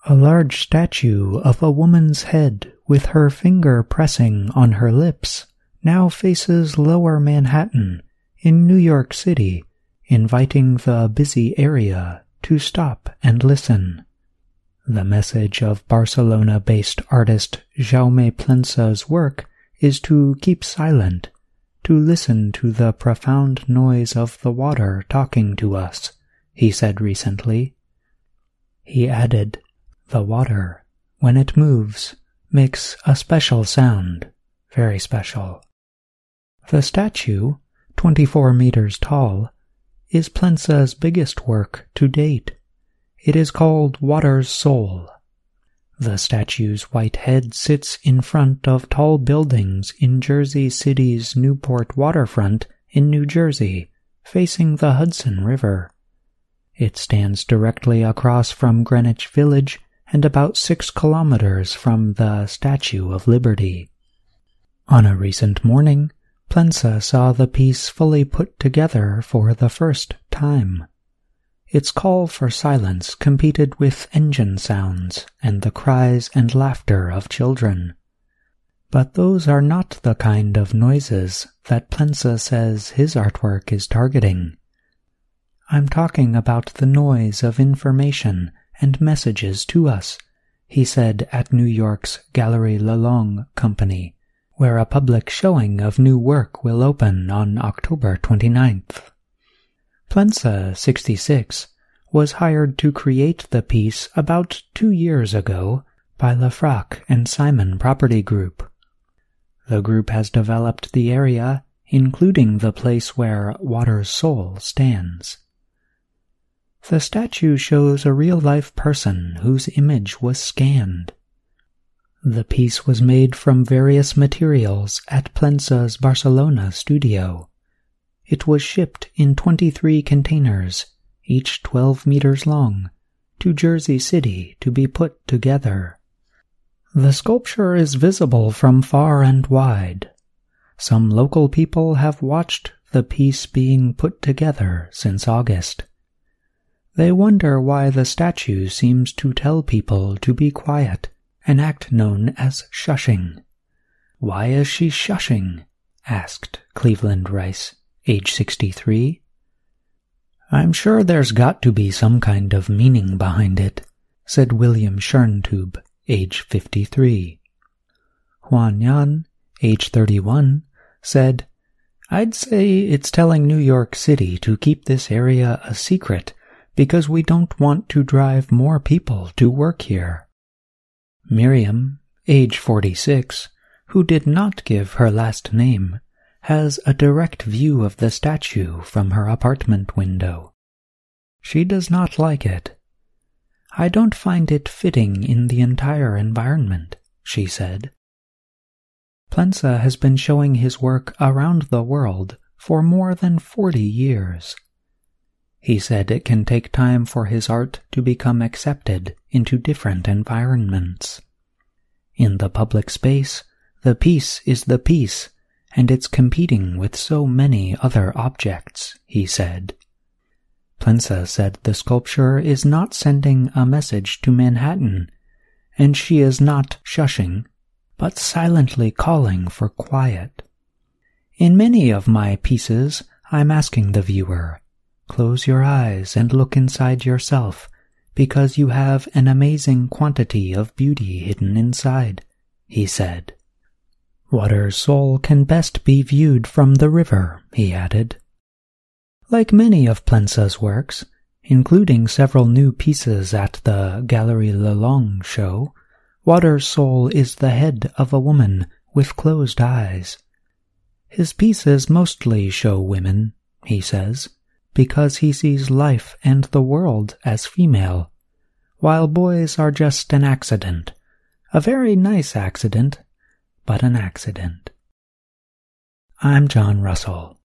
A large statue of a woman's head with her finger pressing on her lips now faces Lower Manhattan in New York City, inviting the busy area to stop and listen. The message of Barcelona-based artist Jaume Plensa's work is to keep silent, to listen to the profound noise of the water talking to us, he said recently. He added, "The water, when it moves, makes a special sound, very special." The statue, 24 meters tall, is Plensa's biggest work to date. It is called Water's Soul. The statue's white head sits in front of tall buildings in Jersey City's Newport waterfront in New Jersey, facing the Hudson River. It stands directly across from Greenwich Village and about 6 kilometers from the Statue of Liberty. On a recent morning, Plensa saw the piece fully put together for the first time. Its call for silence competed with engine sounds and the cries and laughter of children. But those are not the kind of noises that Plensa says his artwork is targeting. "I'm talking about the noise of information and messages to us," he said at New York's Galerie Lelong Company, where a public showing of new work will open on October 29th. Plensa, 66, was hired to create the piece about 2 years ago by Lafrac and Simon Property Group. The group has developed the area, including the place where Water's Soul stands. The statue shows a real-life person whose image was scanned. The piece was made from various materials at Plensa's Barcelona studio. It was shipped in 23 containers, each 12 meters long, to Jersey City to be put together. The sculpture is visible from far and wide. Some local people have watched the piece being put together since August. They wonder why the statue seems to tell people to be quiet, an act known as shushing. "Why is she shushing?" asked Cleveland Rice, age 63. "I'm sure there's got to be some kind of meaning behind it," said William Schorntube, age 53. Juan Yan, age 31, said, "I'd say it's telling New York City to keep this area a secret because we don't want to drive more people to work here." Miriam, age 46, who did not give her last name, has a direct view of the statue from her apartment window. She does not like it. "I don't find it fitting in the entire environment," she said. Plensa has been showing his work around the world for more than 40 years. He said it can take time for his art to become accepted into different environments. In the public space, the piece is the piece, and it's competing with so many other objects, he said. Plensa said the sculpture is not sending a message to Manhattan, and she is not shushing, but silently calling for quiet. "In many of my pieces, I'm asking the viewer, close your eyes and look inside yourself, because you have an amazing quantity of beauty hidden inside," he said. "Water's Soul can best be viewed from the river," he added. Like many of Plensa's works, including several new pieces at the Galerie Lelong show, Water's Soul is the head of a woman with closed eyes. His pieces mostly show women, he says, because he sees life and the world as female, while boys are just an accident, a very nice accident, but an accident. I'm John Russell.